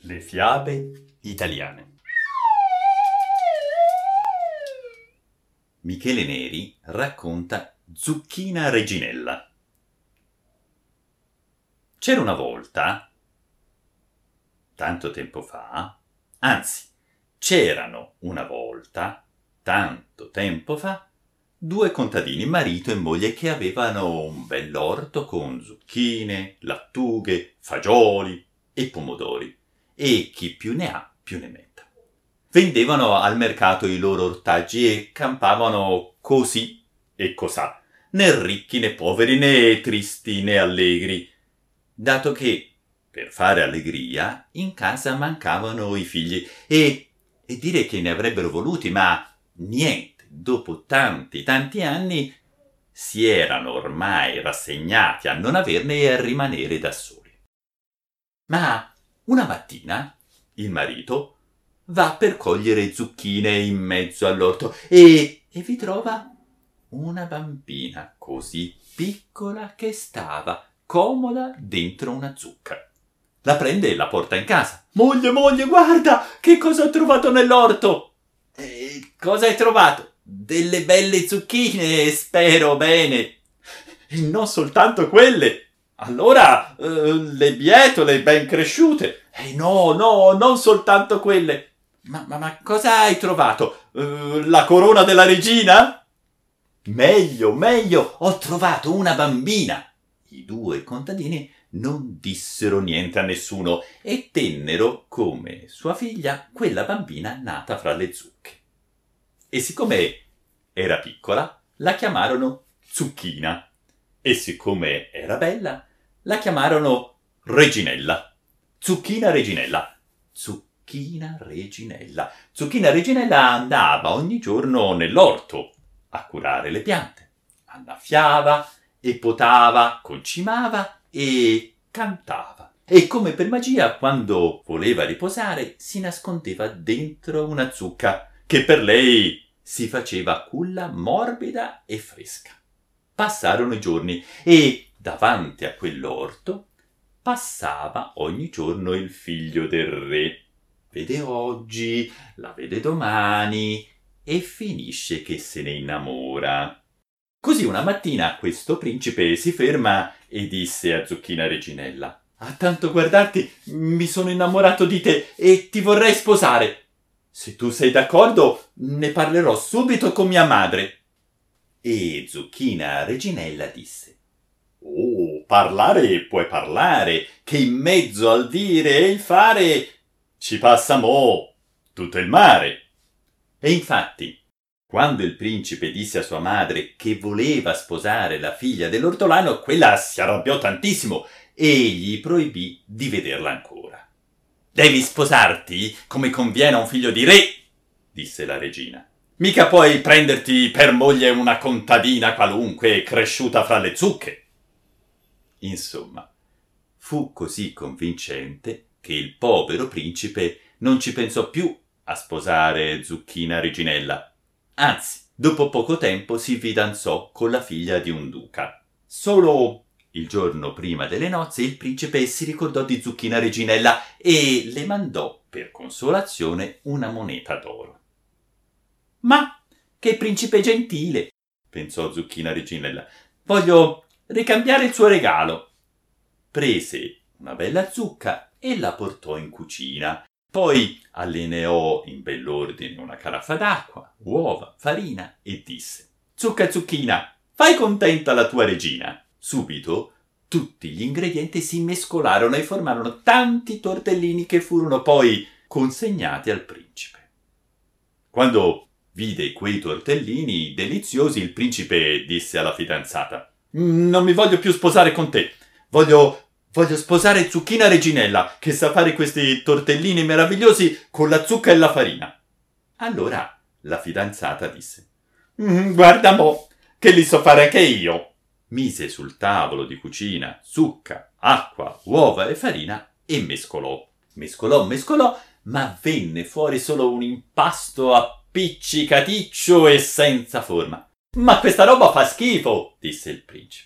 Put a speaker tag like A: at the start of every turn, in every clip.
A: Le fiabe italiane. Michele Neri racconta Zucchina Reginella. C'era una volta, tanto tempo fa, anzi, c'erano una volta, tanto tempo fa, due contadini, marito e moglie, che avevano un bell'orto con zucchine, lattughe, fagioli e pomodori. E chi più ne ha più ne metta. Vendevano al mercato i loro ortaggi e campavano così e cosà, né ricchi né poveri, né tristi né allegri, dato che per fare allegria in casa mancavano i figli e dire che ne avrebbero voluti, ma niente, dopo tanti anni si erano ormai rassegnati a non averne e a rimanere da soli. Ma una mattina il marito va per cogliere zucchine in mezzo all'orto e vi trova una bambina così piccola che stava comoda dentro una zucca. La prende e la porta in casa. Moglie, guarda che cosa ho trovato nell'orto! Cosa hai trovato? Delle belle zucchine, spero bene. E non soltanto quelle. Allora, le bietole ben cresciute. No, non soltanto quelle. Ma cosa hai trovato? La corona della regina? Meglio, ho trovato una bambina. I due contadini non dissero niente a nessuno e tennero come sua figlia quella bambina nata fra le zucche. E siccome era piccola, la chiamarono Zucchina. E siccome era bella, la chiamarono Reginella. Zucchina Reginella. Zucchina Reginella andava ogni giorno nell'orto a curare le piante. Annaffiava e potava, concimava e cantava. E come per magia, quando voleva riposare, si nascondeva dentro una zucca, che per lei si faceva culla morbida e fresca. Passarono i giorni e davanti a quell'orto passava ogni giorno il figlio del re. Vede oggi, la vede domani e finisce che se ne innamora. Così una mattina questo principe si ferma e disse a Zucchina Reginella: «A tanto guardarti mi sono innamorato di te e ti vorrei sposare. Se tu sei d'accordo ne parlerò subito con mia madre». E Zucchina Reginella disse: «Oh, parlare puoi parlare, che in mezzo al dire e il fare ci passa mo' tutto il mare». E infatti, quando il principe disse a sua madre che voleva sposare la figlia dell'ortolano, quella si arrabbiò tantissimo e gli proibì di vederla ancora. «Devi sposarti come conviene a un figlio di re», disse la regina. «Mica puoi prenderti per moglie una contadina qualunque cresciuta fra le zucche». Insomma, fu così convincente che il povero principe non ci pensò più a sposare Zucchina Reginella. Anzi, dopo poco tempo si fidanzò con la figlia di un duca. Solo il giorno prima delle nozze il principe si ricordò di Zucchina Reginella e le mandò per consolazione una moneta d'oro. «Ma che principe gentile!» pensò Zucchina Reginella. «Voglio ricambiare il suo regalo». Prese una bella zucca e la portò in cucina. Poi allineò in bell'ordine una caraffa d'acqua, uova, farina e disse: «Zucca Zucchina, fai contenta la tua regina». Subito tutti gli ingredienti si mescolarono e formarono tanti tortellini che furono poi consegnati al principe. Quando vide quei tortellini deliziosi, il principe disse alla fidanzata: «Non mi voglio più sposare con te. Voglio sposare Zucchina Reginella, che sa fare questi tortellini meravigliosi con la zucca e la farina». Allora la fidanzata disse: «Guarda mo', che li so fare anche io». Mise sul tavolo di cucina zucca, acqua, uova e farina e mescolò, ma venne fuori solo un impasto appiccicaticcio e senza forma. «Ma questa roba fa schifo», disse il principe.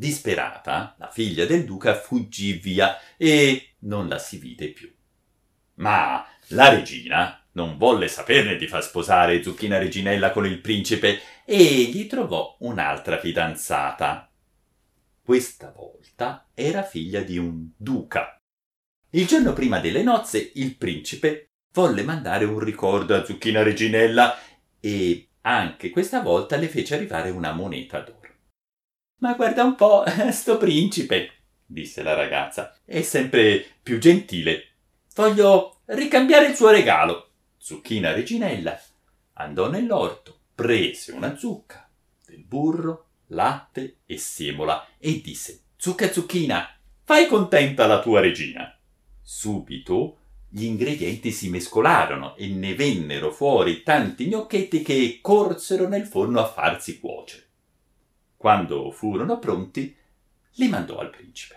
A: Disperata, la figlia del duca fuggì via e non la si vide più. Ma la regina non volle saperne di far sposare Zucchina Reginella con il principe e gli trovò un'altra fidanzata. Questa volta era figlia di un duca. Il giorno prima delle nozze il principe volle mandare un ricordo a Zucchina Reginella e anche questa volta le fece arrivare una moneta d'oro. «Ma guarda un po', sto principe», disse la ragazza, «è sempre più gentile. Voglio ricambiare il suo regalo». Zucchina Reginella andò nell'orto, prese una zucca, del burro, latte e semola e disse: «Zucca zucchina, fai contenta la tua regina». Subito gli ingredienti si mescolarono e ne vennero fuori tanti gnocchetti che corsero nel forno a farsi cuocere. Quando furono pronti, li mandò al principe.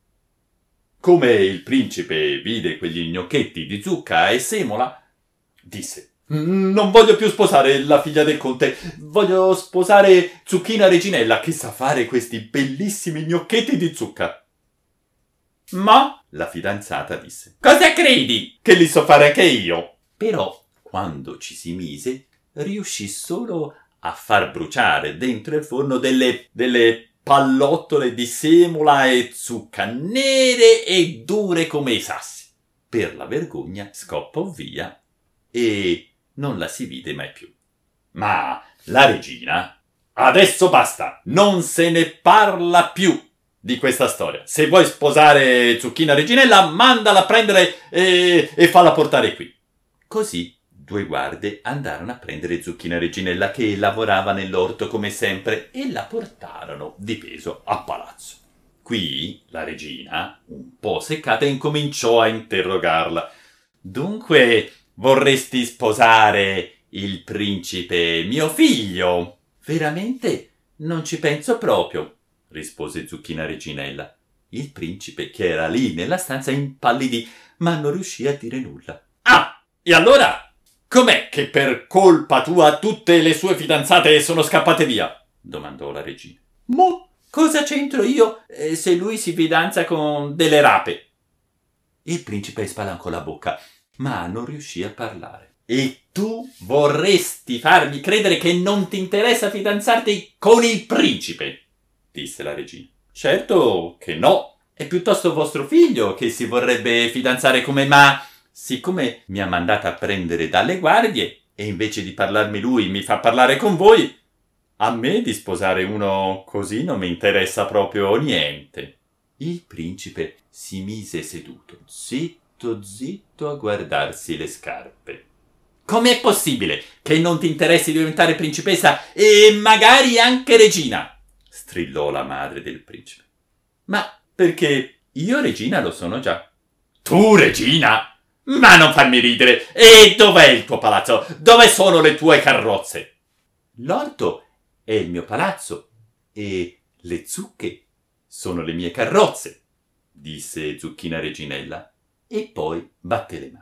A: Come il principe vide quegli gnocchetti di zucca e semola, disse: «Non voglio più sposare la figlia del conte, voglio sposare Zucchina Reginella che sa fare questi bellissimi gnocchetti di zucca». «Ma», la fidanzata disse, «cosa credi? Che li so fare anche io». Però, quando ci si mise, riuscì solo a far bruciare dentro il forno delle pallottole di semola e zucca nere e dure come i sassi. Per la vergogna scappò via e non la si vide mai più. Ma la regina: «Adesso basta, non se ne parla più di questa storia. Se vuoi sposare Zucchina Reginella, mandala a prendere e falla portare qui». Così 2 guardie andarono a prendere Zucchina Reginella che lavorava nell'orto come sempre e la portarono di peso a palazzo. Qui la regina, un po' seccata, incominciò a interrogarla. «Dunque vorresti sposare il principe mio figlio?» «Veramente non ci penso proprio», rispose Zucchina Reginella. Il principe, che era lì nella stanza, impallidì, ma non riuscì a dire nulla. «Ah, e allora com'è che per colpa tua tutte le sue fidanzate sono scappate via?» domandò la regina. «Mo, cosa c'entro io se lui si fidanza con delle rape?» Il principe spalancò la bocca, ma non riuscì a parlare. «E tu vorresti farmi credere che non ti interessa fidanzarti con il principe?» disse la regina. «Certo che no, è piuttosto vostro figlio che si vorrebbe fidanzare con me, ma siccome mi ha mandata a prendere dalle guardie e invece di parlarmi lui mi fa parlare con voi, a me di sposare uno così non mi interessa proprio niente». Il principe si mise seduto, zitto a guardarsi le scarpe. «Com'è possibile che non ti interessi di diventare principessa e magari anche regina?» strillò la madre del principe. «Ma perché io regina lo sono già». «Tu regina? Ma non farmi ridere! E dov'è il tuo palazzo? Dove sono le tue carrozze?» «L'orto è il mio palazzo e le zucche sono le mie carrozze», disse Zucchina Reginella e poi batté le mani.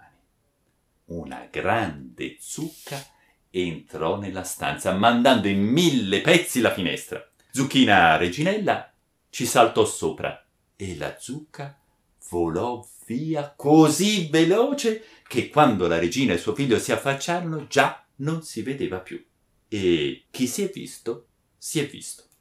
A: Una grande zucca entrò nella stanza, mandando in 1000 pezzi la finestra. Zucchina Reginella ci saltò sopra e la zucca volò via così veloce che quando la regina e suo figlio si affacciarono già non si vedeva più. E chi si è visto, si è visto.